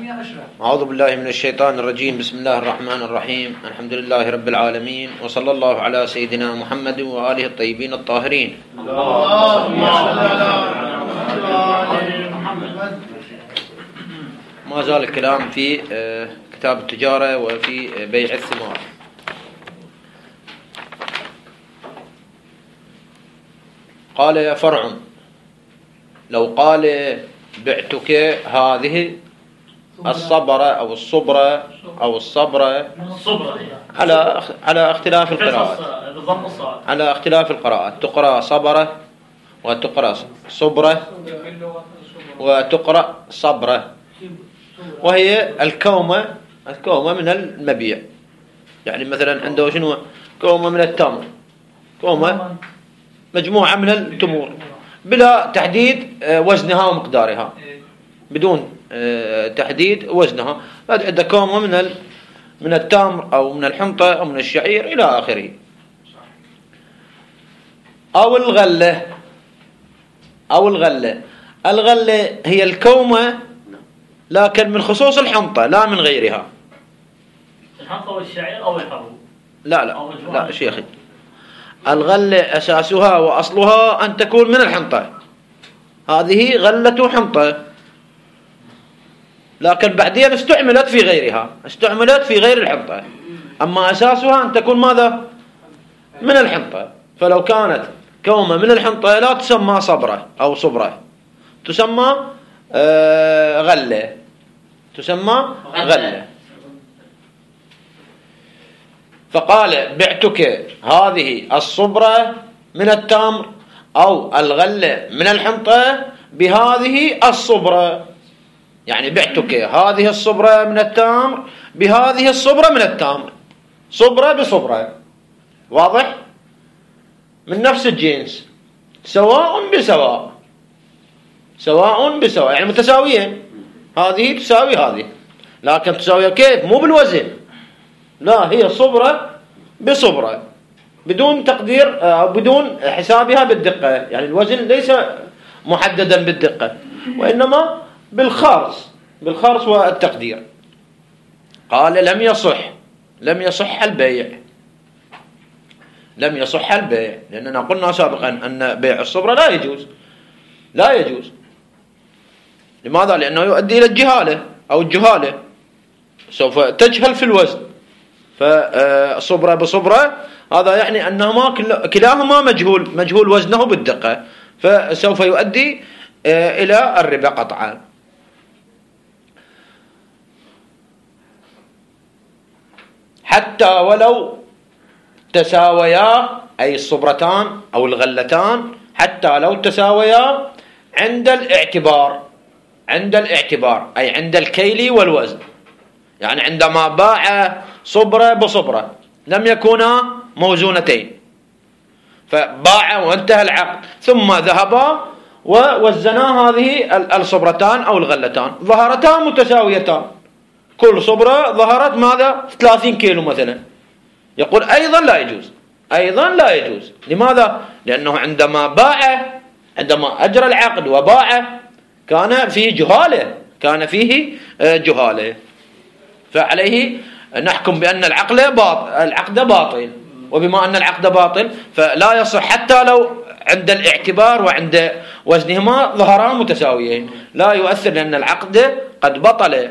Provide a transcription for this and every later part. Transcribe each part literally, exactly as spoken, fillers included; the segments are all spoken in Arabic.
أعوذ بالله من الشيطان الرجيم. بسم الله الرحمن الرحيم. الحمد لله رب العالمين، وصلى الله على سيدنا محمد وآله الطيبين الطاهرين. ما زال الكلام في كتاب التجارة وفي بيع الثمار. قال فرع: لو قال بعتك هذه الصبرة أو الصبرة أو الصبرة على على اختلاف القراءات، على اختلاف القراءات، تقرأ صبرة وتقرأ صبرة وتقرأ صبرة، وهي الكومة الكومة من المبيع. يعني مثلا عنده شنو؟ كومة من التمر، كومة مجموعة من التمور بلا تحديد وزنها ومقدارها، بدون تحديد وزنها. عندها كومة من من التمر أو من الحنطة أو من الشعير إلى آخره. أو الغلة أو الغلة الغلة هي الكومة لكن من خصوص الحنطة لا من غيرها. الحنطة والشعير أو الحبوب؟ لا لا لا شيخي، الغلة أساسها وأصلها أن تكون من الحنطة، هذه غلة حنطة، لكن بعدين استعملت في غيرها، استعملت في غير الحنطة، أما أساسها أن تكون ماذا؟ من الحنطة. فلو كانت كومة من الحنطة لا تسمى صبرة أو صبرة، تسمى آه غلة، تسمى غلة. فقال بعتك هذه الصبرة من التمر أو الغلة من الحنطة بهذه الصبرة، يعني بعتك هذه الصبرة من التمر بهذه الصبرة من التمر، صبرة بصبرة، واضح؟ من نفس الجنس، سواء بسواء، سواء بسواء، يعني متساويين، هذه تساوي هذه، لكن تساوي كيف؟ مو بالوزن، لا، هي صبرة بصبرة بدون تقدير أو بدون حسابها بالدقة، يعني الوزن ليس محددا بالدقة وإنما بالخارص، بالخارص والتقدير. قال لم يصح، لم يصح البيع، لم يصح البيع، لأننا قلنا سابقا أن بيع الصبرة لا يجوز، لا يجوز. لماذا؟ لأنه يؤدي إلى الجهالة أو الجهالة، سوف تجهل في الوزن. فصبرة بصبرة هذا يعني أنهما كلاهما مجهول، مجهول وزنه بالدقة، فسوف يؤدي إلى الربا قطعا. حتى ولو تساويا، أي الصبرتان أو الغلتان، حتى لو تساويا عند الاعتبار، عند الاعتبار أي عند الكيل والوزن، يعني عندما باع صبرة بصبرة لم يكونا موزونتين، فباع وانتهى العقد، ثم ذهبا ووزنا هذه الصبرتان أو الغلتان، ظهرتا متساويتان، كل صبرة ظهرت ماذا؟ ثلاثين كيلو مثلا، يقول أيضا لا يجوز، أيضا لا يجوز. لماذا؟ لأنه عندما باع، عندما أجرى العقد وباع كان فيه جهالة، كان فيه جهالة، فعليه نحكم بأن العقد باطل، العقد باطل، وبما أن العقد باطل فلا يصح حتى لو عند الاعتبار وعند وزنهما ظهرا متساويين، لا يؤثر، لأن العقد قد بطل،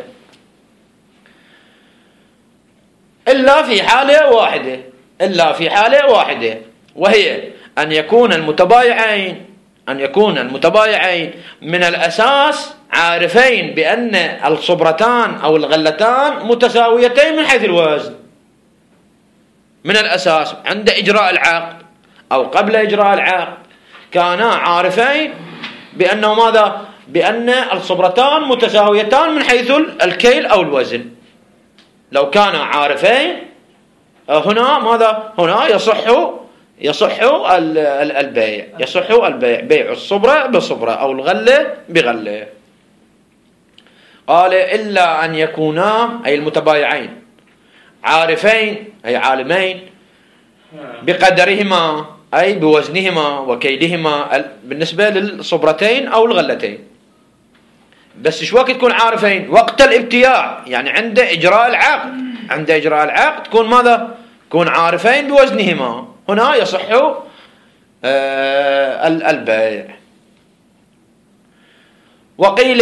إلا في حالة واحدة، إلا في حالة واحدة، وهي أن يكون المتبايعين أن يكون المتبايعين من الأساس عارفين بأن الصبرتان أو الغلتان متساويتين من حيث الوزن، من الأساس عند إجراء العقد أو قبل إجراء العقد كانا عارفين بأنه ماذا؟ بأن الصبرتان متساويتان من حيث الكيل أو الوزن. لو كانا عارفين هنا ماذا؟ هنا يصح يصح البيع، يصح البيع، بيع الصبرة بصبرة أو الغلة بغلة. قال إلا أن يكونا، أي المتبايعين، عارفين أي عالمين بقدرهما، أي بوزنهما وكيلهما بالنسبة للصبرتين أو الغلتين. بس شو وقت يكون عارفين؟ وقت الابتياع، يعني عند إجراء العقد، عند إجراء العقد تكون ماذا؟ تكون عارفين بوزنهما، هنا يصح آه البيع. وقيل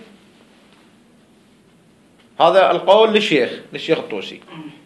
هذا القول للشيخ للشيخ الطوسي.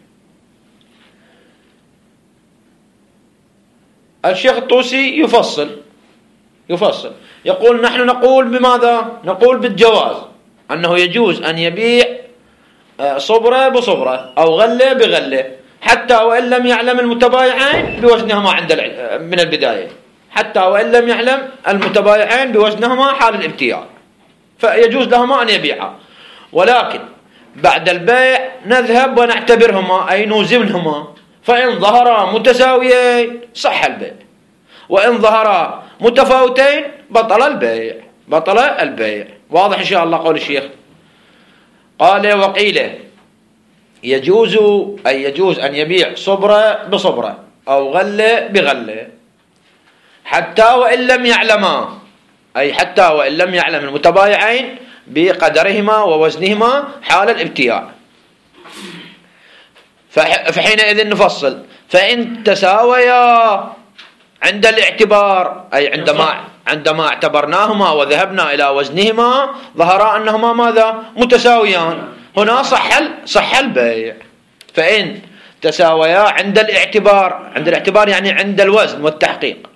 الشيخ الطوسي يفصل يفصل يقول نحن نقول بماذا؟ نقول بالجواز، أنه يجوز أن يبيع صبرة بصبرة أو غلة بغلة، حتى وإن لم يعلم المتبايعين بوزنهما عند من البداية، حتى وإن لم يعلم المتبايعين بوزنهما حال الابتياع، فيجوز لهما أن يبيعا. ولكن بعد البيع نذهب ونعتبرهما أي نوزنهما، فإن ظهرا متساويين صح البيع، وإن ظهرا متفاوتين بطل البيع بطل البيع. واضح إن شاء الله قول الشيخ. قال وقيل يجوز أي يجوز أن يبيع صبرة بصبرة أو غلة بغلة، حتى وإن لم يعلما، أي حتى وإن لم يعلم المتبايعين بقدرهما ووزنهما حال الابتياع. فحينئذ نفصل، فإن تساويا عند الاعتبار، أي عندما عندما اعتبرناهما وذهبنا إلى وزنهما ظهر أنهما ماذا؟ متساويان، هنا صح صح البيع. فإن تساويا عند الاعتبار، عند الاعتبار يعني عند الوزن والتحقيق،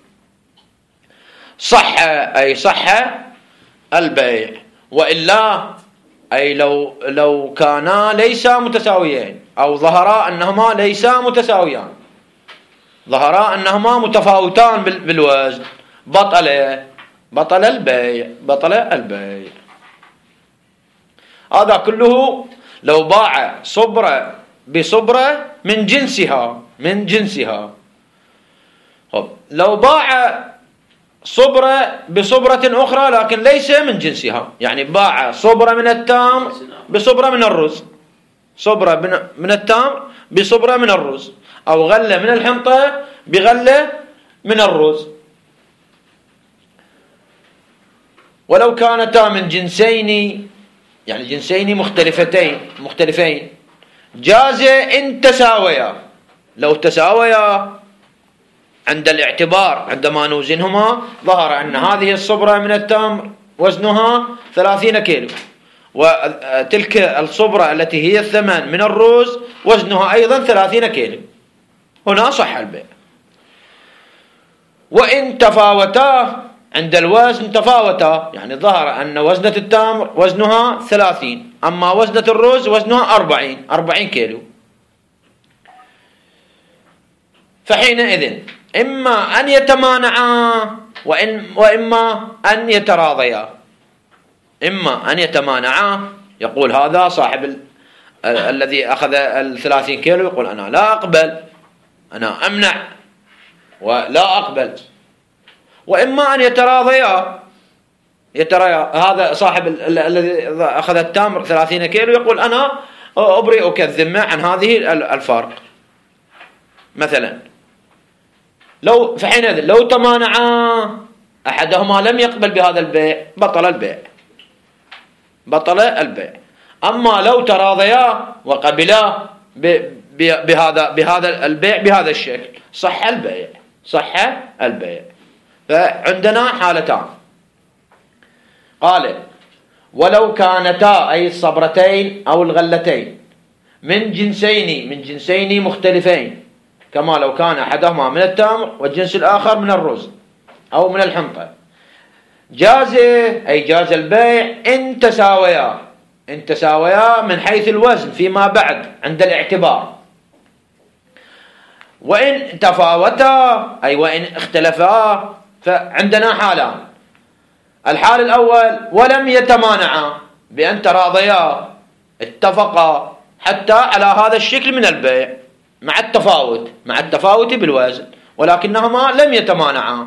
صح أي صح البيع. وإلا أي لو لو كانا ليسا متساويين أو ظهرا أنهما ليسا متساويان، ظهرا أنهما متفاوتان بالوزن، بطل بطل البيع بطل البيع. هذا كله لو باع صبرة بصبرة من جنسها من جنسها. لو باع صبرة بصبرة أخرى لكن ليس من جنسها، يعني باع صبرة من التمر بصبرة من الرز، صبرة من التمر بصبرة من الرز، أو غلة من الحنطة بغلة من الرز. ولو كانتا من جنسين، يعني جنسين مختلفتين مختلفين جاز إن تساويا. لو تساويا عند الاعتبار عندما نوزنهما ظهر أن هذه الصبرة من التمر وزنها ثلاثين كيلو، وتلك الصبرة التي هي الثمن من الرز وزنها أيضا ثلاثين كيلو، هنا صح البيع. وإن تفاوتا عند الوزن تفاوتا، يعني ظهر أن وزنة التمر وزنها ثلاثين، أما وزنة الرز وزنها أربعين أربعين كيلو، فحينئذ إما أن يتمانعا وإن وإما أن يتراضيا. إما أن يتمانعا، يقول هذا صاحب ال... ال... الذي أخذ الثلاثين كيلو يقول أنا لا أقبل، أنا أمنع ولا أقبل. وإما أن يتراضيا، يتراضيا هذا صاحب ال... الذي أخذ التمر ثلاثين كيلو يقول أنا أبرئك الذمة عن هذه الفرق مثلا. لو فحينئذ لو تمانعا أحدهما لم يقبل بهذا البيع بطل البيع بطل البيع. أما لو تراضيا وقبلا بهذا بهذا البيع بهذا الشكل صح البيع صح البيع. فعندنا حالتان. قال ولو كانتا أي الصبرتين أو الغلتين من جنسين من جنسين مختلفين، كما لو كان أحدهما من التمر والجنس الآخر من الرز أو من الحنطة، جاز أي جاز البيع إن تساويا إن تساويا من حيث الوزن فيما بعد عند الاعتبار. وإن تفاوتا أي وإن اختلفا فعندنا حالان. الحال الأول ولم يتمانعا بأن تراضيا اتفقا حتى على هذا الشكل من البيع مع التفاوت مع التفاوت بالوزن، ولكنهما لم يتمانعا.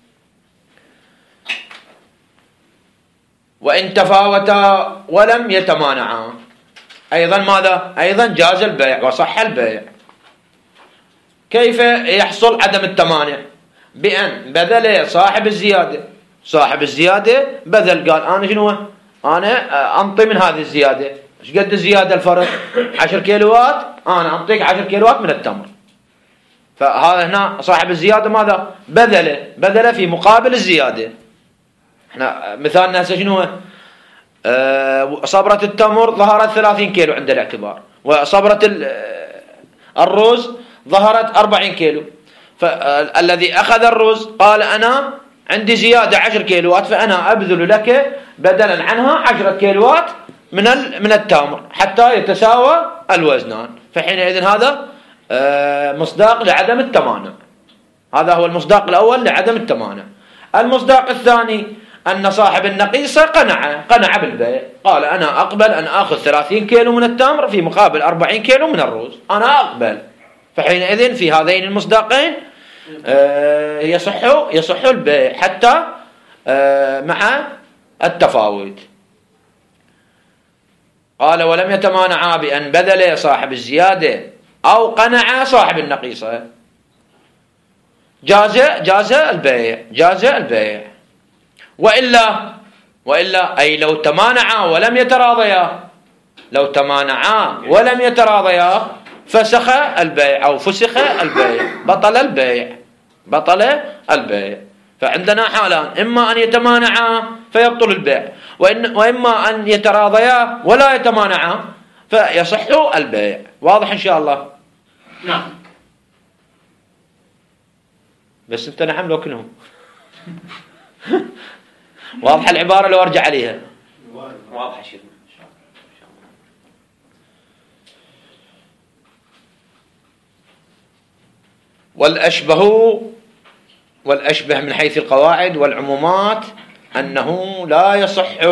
وإن تفاوتا ولم يتمانعا أيضا ماذا؟ أيضا جاز البيع وصح البيع. كيف يحصل عدم التمانع؟ بأن بذل صاحب الزيادة صاحب الزيادة بذل قال أنا شنو أنا أنطي من هذه الزيادة. إيش قد الزيادة الفرق؟ عشر كيلوات، أنا أعطيك عشر كيلوات من التمر. فهذا هنا صاحب الزيادة ماذا؟ بذله بذله في مقابل الزيادة. احنا مثالنا هسه شنو هو؟ أه صبرة التمر ظهرت ثلاثين كيلو عند الاعتبار، وصبرة الرز ظهرت أربعين كيلو. فالذي أخذ الرز قال أنا عندي زيادة عشر كيلوات، فأنا أبذل لك بدلا عنها عشرة كيلوات من من التمر حتى يتساوى الوزنان. فحينئذ هذا مصداق لعدم التمانع. هذا هو المصداق الأول لعدم التمانع. المصداق الثاني أن صاحب النقيصة قنع قنع بالبيع، قال أنا أقبل أن أخذ ثلاثين كيلو من التمر في مقابل أربعين كيلو من الرز، أنا أقبل. فحينئذ في هذين المصداقين يصح يصح البيع حتى مع التفاوت. قال ولم يتمانعا بأن بذل صاحب الزيادة أو قنع صاحب النقيصة، جاز جاز البيع جاز البيع. وإلا وإلا أي لو تمانعا ولم يتراضيا لو تمانعا ولم يتراضيا فسخ البيع أو فسخ البيع، بطل البيع بطل البيع. فعندنا حالان، إما أن يتمانعا فيبطل البيع، وإن وإما أن يتراضيا ولا يتمانعا فيصح البيع. واضح إن شاء الله؟ نعم. بس أنت نعم لو كلهم واضح العبارة لو أرجع عليها؟ واضح شيء. والأشبه والأشبه من حيث القواعد والعمومات أنه لا يصح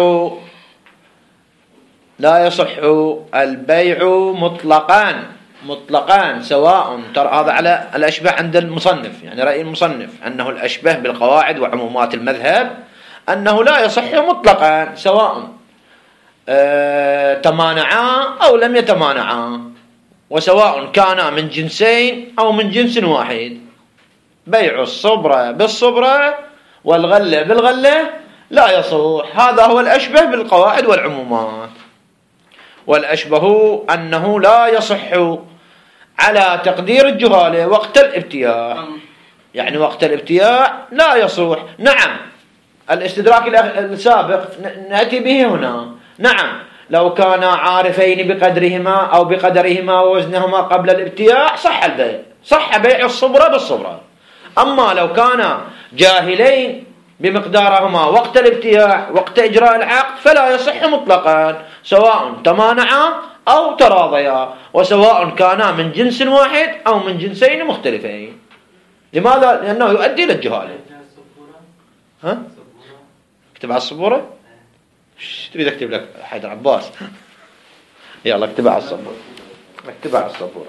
لا يصح البيع مطلقا مطلقا سواء ترى. هذا على الأشبه عند المصنف، يعني رأي المصنف أنه الأشبه بالقواعد وعمومات المذهب أنه لا يصح مطلقا سواء اه تمانعا أو لم يتمانعا، وسواء كانا من جنسين أو من جنس واحد. بيع الصبرة بالصبرة والغلة بالغلة لا يصح. هذا هو الأشبه بالقواعد والعمومات. والأشبه أنه لا يصح على تقدير الجهالة وقت الابتياع، يعني وقت الابتياع لا يصح. نعم الاستدراك السابق نأتي به هنا. نعم لو كانا عارفين بقدرهما أو بقدرهما ووزنهما قبل الابتياع صح البيع، صح بيع الصبرة بالصبرة. أما لو كانا جاهلين بمقدارهما وقت الابتياع وقت إجراء العقد فلا يصح مطلقا سواء تمانعا أو تراضيا، وسواء كانا من جنس واحد أو من جنسين مختلفين. لماذا؟ لأنه يؤدي إلى الجهالة. ها؟ اكتب على الصبورة؟ ايش تريد اكتب لك حيدر عباس؟ يلا اكتبها على الصبورة، اكتبها على الصبورة.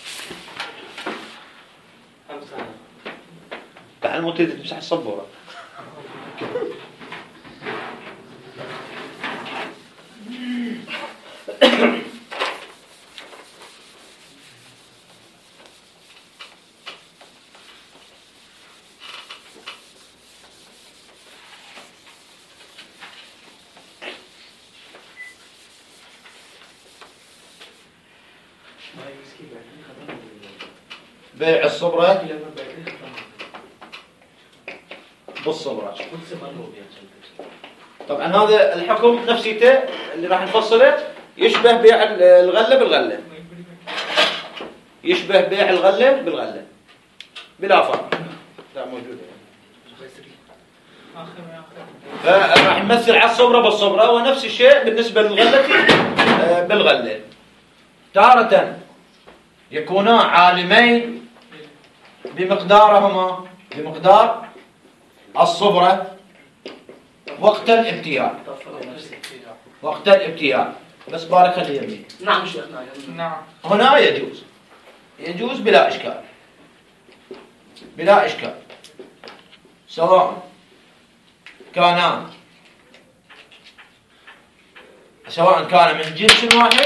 تعال مو تريد تمسح الصبورة. بيع الصبرة بالصبرة. طبعا هذا الحكم نفسيته اللي راح نفصله يشبه بيع الغلة بالغلة، يشبه بيع الغلة بالغلة بلا فرق. لا موجودة. راح نمثل على الصبرة بالصبرة، ونفس الشيء بالنسبة للغلة بالغلة. تارة يكونا عالمين بمقدارهما بمقدار الصبرة وقت الابتياع وقت الابتياع بس بارك الله يمين. نعم شيخنا. نعم هنا يجوز يجوز بلا إشكال بلا إشكال سواء كان سواء كان من جنس واحد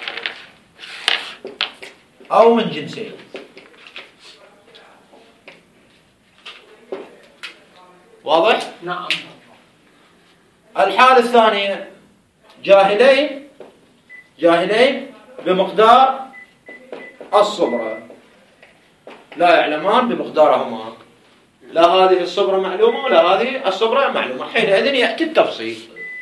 أو من جنسين. واضح؟ نعم. الحالة الثانية جاهلين جاهلين بمقدار الصبرة، لا يعلمان بمقدارهما، لا هذه الصبرة معلومة ولا هذه الصبرة معلومة. حينئذ يأتي التفصيل.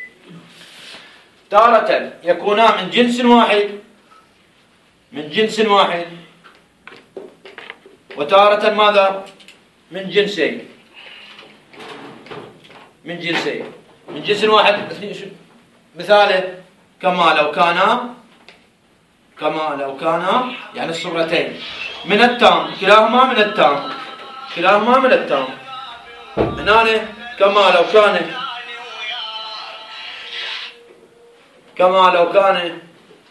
تارة يكونا من جنس واحد من جنس واحد وتارة ماذا؟ من جنسين من جنسين من جنس واحد. مثاله كما لو كانا كما لو كانا يعني الصورتين من التام، كلاهما من التام كلاهما من التام. هنا كما لو كان كما لو كان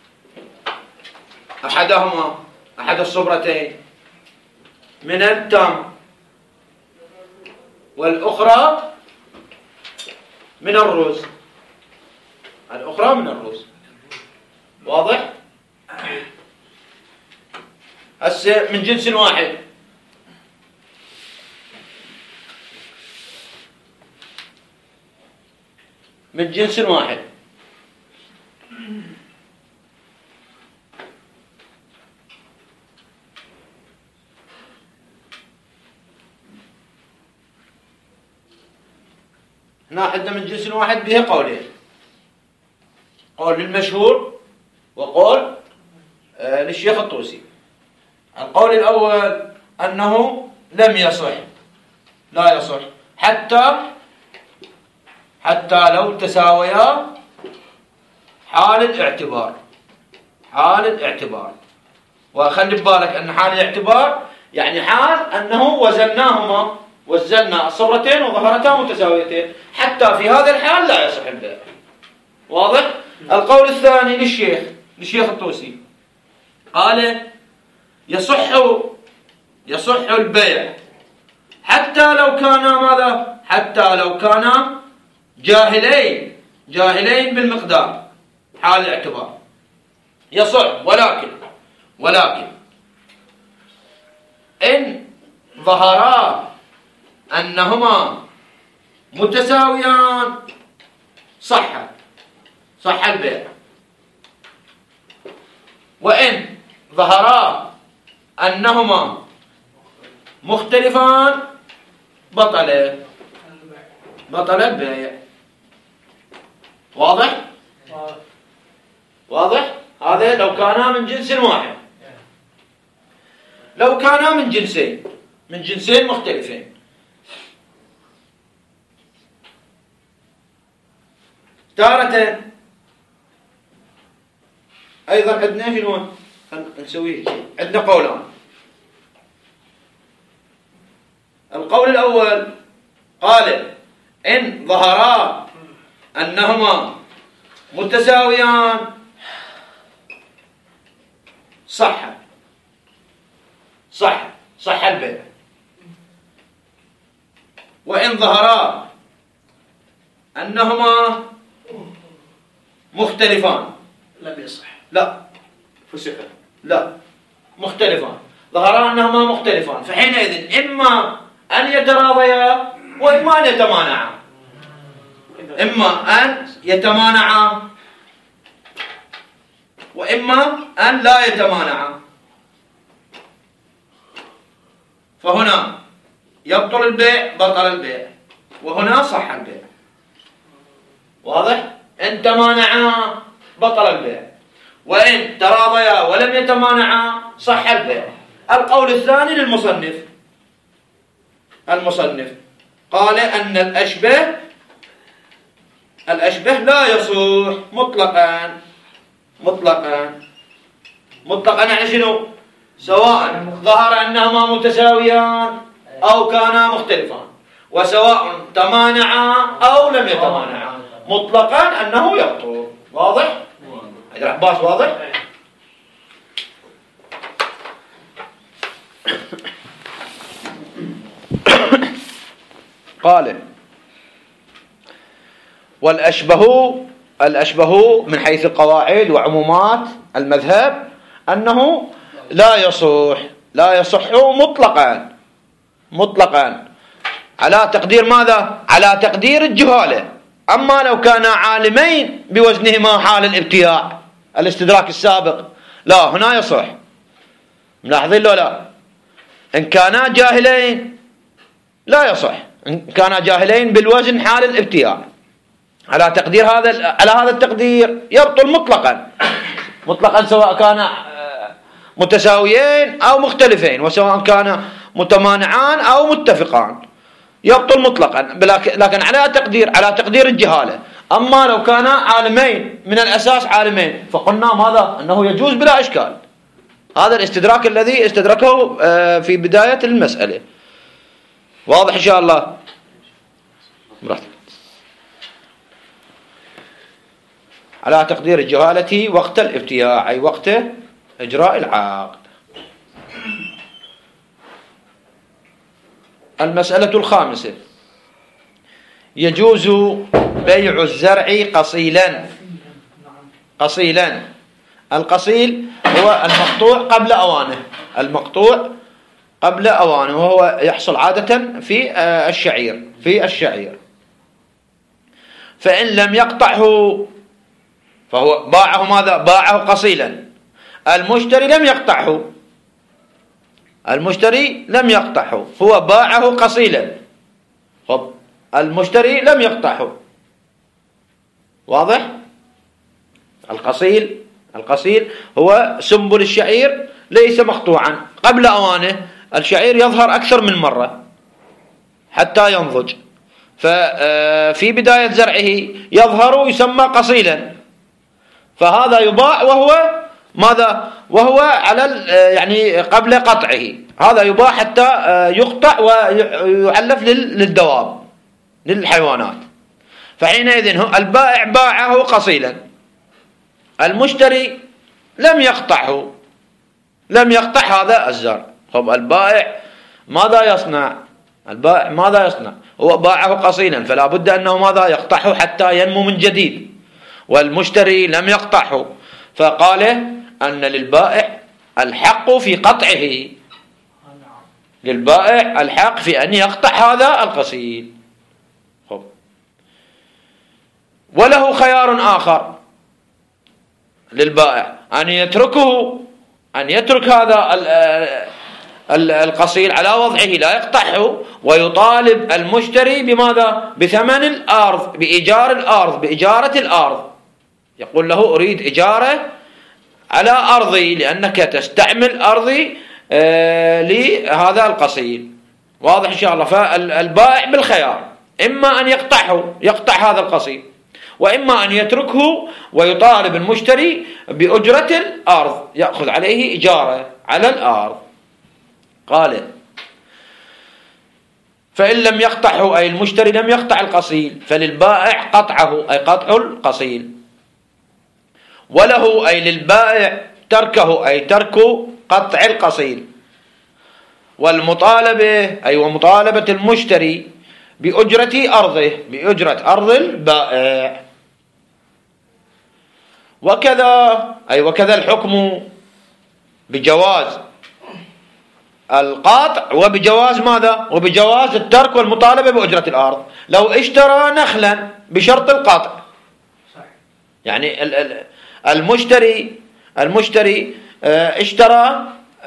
أحدهما أحد الصبرتين من التام والأخرى من الرز الأخرى من الرز. واضح؟ هسه من جنس واحد من جنس واحد هنا عندنا من جنس واحد به قولين، قول للمشهور وقول آه للشيخ الطوسي. القول الأول أنه لم يصح، لا يصح حتى حتى لو تساويا حال الاعتبار حال الاعتبار. وخلي ببالك أن حال الاعتبار يعني حال أنه وزناهما وزنا الصورتين وظهرتا متساويتين، حتى في هذا الحال لا يصح البيع. واضح؟ القول الثاني للشيخ للشيخ الطوسي قال يصح يصح البيع حتى لو كان ماذا؟ حتى لو كان جاهلين جاهلين بالمقدار حال الاعتبار يصح، ولكن ولكن إن ظهرا أنهما متساويان صح صح البيع، وإن ظهرا أنهما مختلفان بطل بطل البيع. واضح؟ واضح؟ هذا لو كانا من جنس واحد. لو كانا من جنسين من جنسين مختلفين تارة أيضا عندنا شنو نسويه؟ عندنا قولان. القول الأول قال إن ظهرا أنهما متساويان صح صح صح البيع، وإن ظهرا أنهما مختلفان لم يصح. لا فسخ. لا مختلفان، ظهرا أنهما مختلفان، فحينئذ إما أن يتراضيا وإما أن يتمانعا إما أن يتمانعا وإما أن لا يتمانعا. فهنا يبطل البيع بطل البيع، وهنا صح البيع. واضح؟ إن تمانعا بطل البيع، وإن تراضيا ولم يتمانعا صح البيع. القول الثاني للمصنف المصنف قال أن الأشبه الأشبه لا يصح مطلقا مطلقا مطلقا يعني شنو؟ سواء ظهر أنهما متساويان أو كانا مختلفان، وسواء تمانعا أو لم يتمانعا، مطلقا أنه يبطل. واضح؟ هذا عباس واضح؟ قال والأشبه الأشبه من حيث القواعد وعمومات المذهب أنه لا يصح لا يصح مطلقا مطلقا على تقدير ماذا؟ على تقدير الجهالة أما لو كانا عالمين بوزنهما حال الابتياع الاستدراك السابق لا هنا يصح. ملاحظين له لا؟ إن كانا جاهلين لا يصح، إن كانا جاهلين بالوزن حال الابتياع على تقدير هذا على هذا التقدير يبطل مطلقا مطلقا سواء كان متساويين أو مختلفين، وسواء كان متمانعان أو متفقان يبطل مطلقا، لكن على تقدير على تقدير الجهالة. أما لو كان عالمين من الأساس عالمين فقلنا ماذا؟ أنه يجوز بلا إشكال. هذا الاستدراك الذي استدركه في بداية المسألة. واضح إن شاء الله؟ براحتك. على تقدير الجهالة وقت الابتياع أي وقت إجراء العقد. المسألة الخامسة: يجوز بيع الزرع قصيلا. قصيلا، القصيل هو المقطوع قبل أوانه، المقطوع قبل أوانه، وهو يحصل عادة في الشعير في الشعير فإن لم يقطعه فهو باعه ماذا؟ باعه قصيلا. المشتري لم يقطعه، المشتري لم يقطعه، هو باعه قصيلا. طب المشتري لم يقطعه. واضح؟ القصيل القصيل هو سنبل الشعير ليس مقطوعا قبل أوانه، الشعير يظهر أكثر من مرة حتى ينضج، ففي بداية زرعه يظهر ويسمى قصيلا، فهذا يباع وهو ماذا؟ وهو على يعني قبل قطعه، هذا يباع حتى يقطع ويعلف للدواب للحيوانات. فحينئذ البائع باعه قصيلا، المشتري لم يقطعه، لم يقطع هذا الزرع. طب البائع ماذا يصنع؟ البائع ماذا يصنع؟ هو باعه قصيلا، فلا بد أنه ماذا؟ يقطعه حتى ينمو من جديد، والمشتري لم يقطعه، فقال أن للبائع الحق في قطعه، للبائع الحق في أن يقطع هذا القصيل. خب. وله خيار آخر للبائع أن يتركه، أن يترك هذا القصيل على وضعه لا يقطعه، ويطالب المشتري بماذا؟ بثمن الأرض، بإيجار الأرض، بإجارة الأرض. يقول له أريد إجارة على أرضي لأنك تستعمل أرضي آه لهذا القصيل. واضح إن شاء الله؟ فالبائع بالخيار، إما أن يقطعه يقطع هذا القصيل، وإما أن يتركه ويطالب المشتري بأجرة الأرض، يأخذ عليه إجارة على الأرض. قال: فإن لم يقطعه أي المشتري لم يقطع القصيل فللبائع قطعه أي قطع القصيل، وله أي للبائع تركه أي ترك قطع القصيل، والمطالبة أي ومطالبة المشتري بأجرة أرضه، بأجرة أرض البائع. وكذا أي وكذا الحكم بجواز القاطع وبجواز ماذا؟ وبجواز الترك والمطالبة بأجرة الأرض. لو اشترى نخلا بشرط القاطع، يعني المشتري المشتري اشترى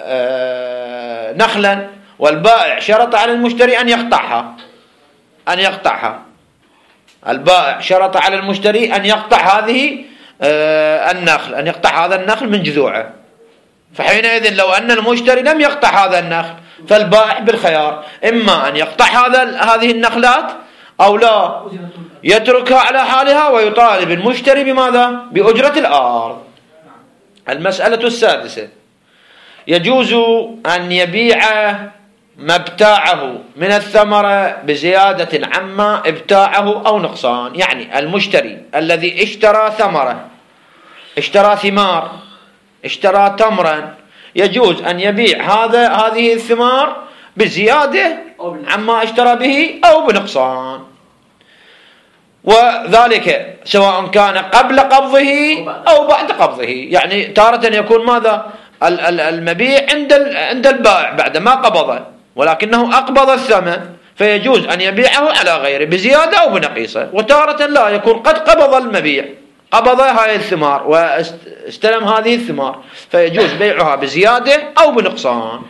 نخلا والبائع شرط على المشتري أن يقطعها أن يقطعها البائع شرط على المشتري أن يقطع هذه النخل، أن يقطع هذا النخل من جذوعه. فحينئذ لو أن المشتري لم يقطع هذا النخل فالبائع بالخيار، إما أن يقطع هذا هذه النخلات أو لا يتركها على حالها ويطالب المشتري بماذا؟ بأجرة الأرض. المسألة السادسة: يجوز أن يبيع ما ابتاعه من الثمرة بزيادة عما ابتاعه أو نقصان. يعني المشتري الذي اشترى ثمرة، اشترى ثمار، اشترى تمرا، يجوز أن يبيع هذا هذه الثمار بزيادة عما اشترى به أو بنقصان، وذلك سواء كان قبل قبضه أو بعد قبضه. يعني تارة يكون ماذا؟ المبيع عند عند البائع بعد ما قبضه، ولكنه أقبض الثمن، فيجوز أن يبيعه على غيره بزيادة أو بنقيصة. وتارة لا، يكون قد قبض المبيع، قبض هذه الثمار واستلم هذه الثمار، فيجوز بيعها بزيادة أو بنقصان.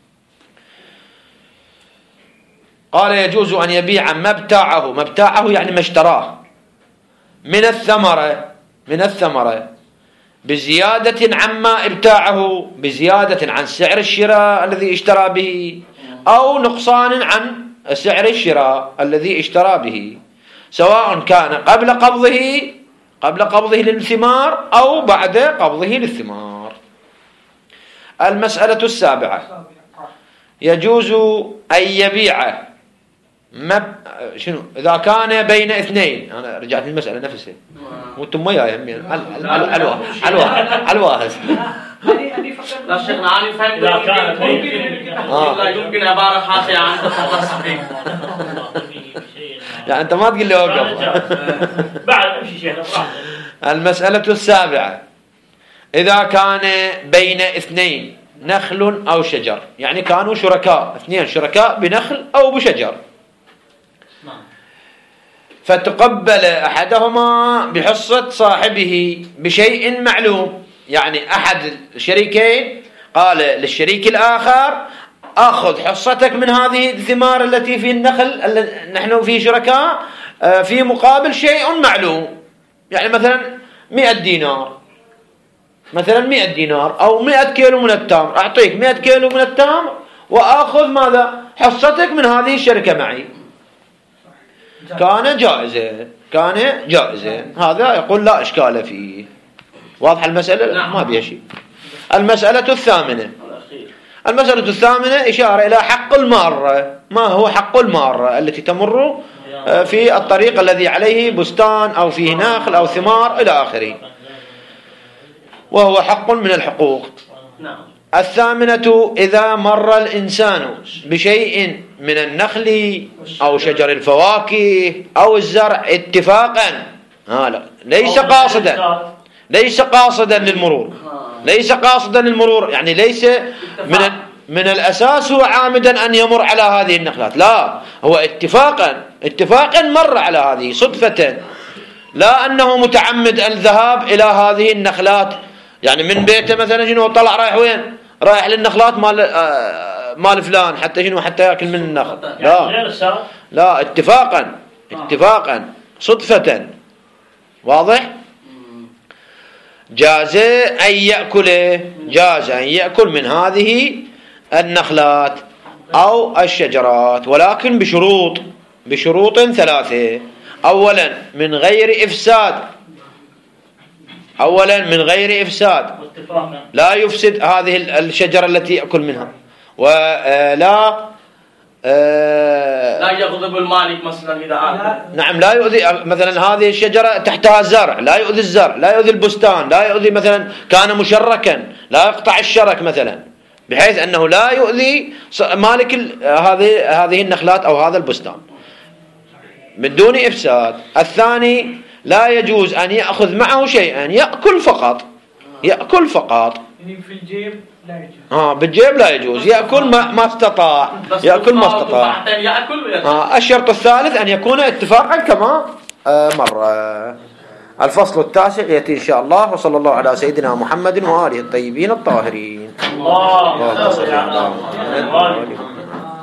قال يجوز أن يبيع ما ابتاعه، ما ابتاعه يعني ما اشتراه من الثمرة، من الثمرة بزيادة عما ابتاعه، بزيادة عن سعر الشراء الذي اشترى به، أو نقصان عن سعر الشراء الذي اشترى به، سواء كان قبل قبضه قبل قبضه للثمار أو بعد قبضه للثمار. المسألة السابعة، يجوز أن يبيع مب... شنو إذا كان بين اثنين. أنا رجعت للمسألة نفسها وانتم ما يا يمين على على على الواهز. لا شيخنا أنا فهمت إذا كان لا يمكن عبارة خاطئة عن الصحيح. لا أنت ما تقول لي وقف. بعد أمشي شيخنا. المسألة السابعة، إذا كان بين اثنين نخل أو شجر، يعني كانوا شركاء، اثنين شركاء بنخل أو بشجر، فتقبل أحدهما بحصة صاحبه بشيء معلوم، يعني أحد الشريكين قال للشريك الآخر أخذ حصتك من هذه الثمار التي في النخل، نحن في شركاء، في مقابل شيء معلوم، يعني مثلا مئة دينار، مثلا مئة دينار أو مئة كيلو من التمر، أعطيك مئة كيلو من التمر وأخذ ماذا؟ حصتك من هذه الشركة معي. كان جائزا، كان جائزا، هذا يقول لا إشكال فيه. واضح المسألة؟ ما بيها شيء. المسألة الثامنة، المسألة الثامنة إشارة إلى حق المارة. ما هو حق المارة؟ التي تمر في الطريق الذي عليه بستان أو فيه نخل أو ثمار إلى آخره، وهو حق من الحقوق. الثامنة، إذا مر الإنسان بشيء من النخل أو شجر الفواكه أو الزرع اتفاقا، لا ليس قاصدا، ليس قاصدا للمرور، ليس قاصدا للمرور، يعني ليس من من الأساس هو عامدا أن يمر على هذه النخلات، لا، هو اتفاقا اتفاقا مر على هذه صدفة، لا أنه متعمد الذهاب إلى هذه النخلات، يعني من بيته مثلا شنو طلع رايح وين؟ رايح للنخلات مال آه مال فلان حتى شنو حتى ياكل من النخل، لا لا، اتفاقا اتفاقا صدفة. واضح؟ جاز أن يأكل، جاز أن يأكل من هذه النخلات أو الشجرات، ولكن بشروط، بشروط ثلاثة. أولا من غير إفساد، أولا من غير إفساد، لا يفسد هذه الشجرة التي يأكل منها، ولا لا يغضب المالك مثلا إذا آكل. نعم، لا يؤذي مثلا هذه الشجرة تحتها زرع، لا يؤذي الزرع، لا يؤذي البستان، لا يؤذي مثلا كان مشركا، لا يقطع الشرك مثلا، بحيث أنه لا يؤذي مالك هذه هذه النخلات أو هذا البستان من دون إفساد. الثاني، لا يجوز أن يأخذ معه شيئا، يأكل فقط، يأكل فقط. في الجيب لا يجوز. آه بالجيب لا يجوز، يأكل ما, ما استطاع، يأكل ما استطاع. آه الشرط الثالث أن يكون اتفاقا كما آه مر. الفصل التاسع يأتي إن شاء الله. وصلى الله على سيدنا محمد وآله الطيبين الطاهرين. الله